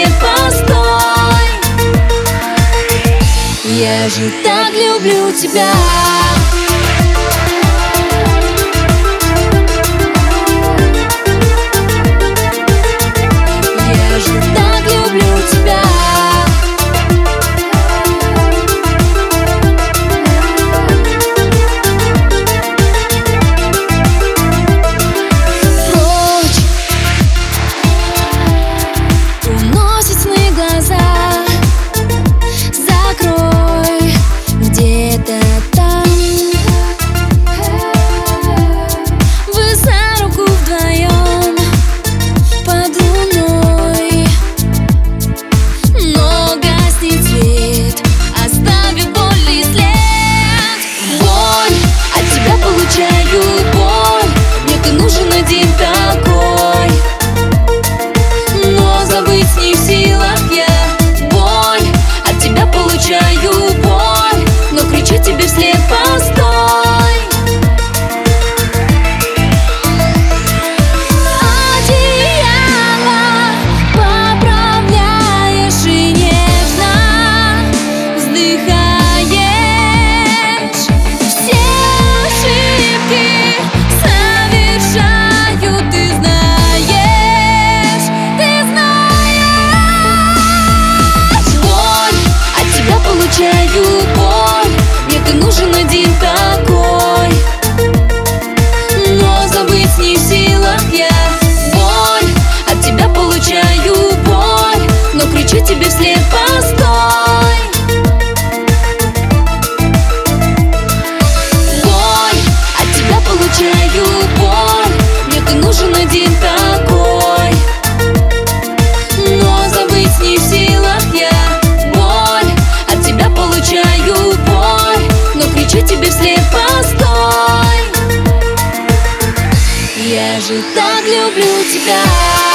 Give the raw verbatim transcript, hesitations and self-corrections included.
вслед, постой. Я же так люблю тебя. Я же так люблю тебя. Тебе вслед, постой. Боль, от тебя получаю боль. Мне ты нужен один такой, но забыть не в силах я. Боль, от тебя получаю боль, но кричу тебе вслед, постой. Я же так люблю тебя.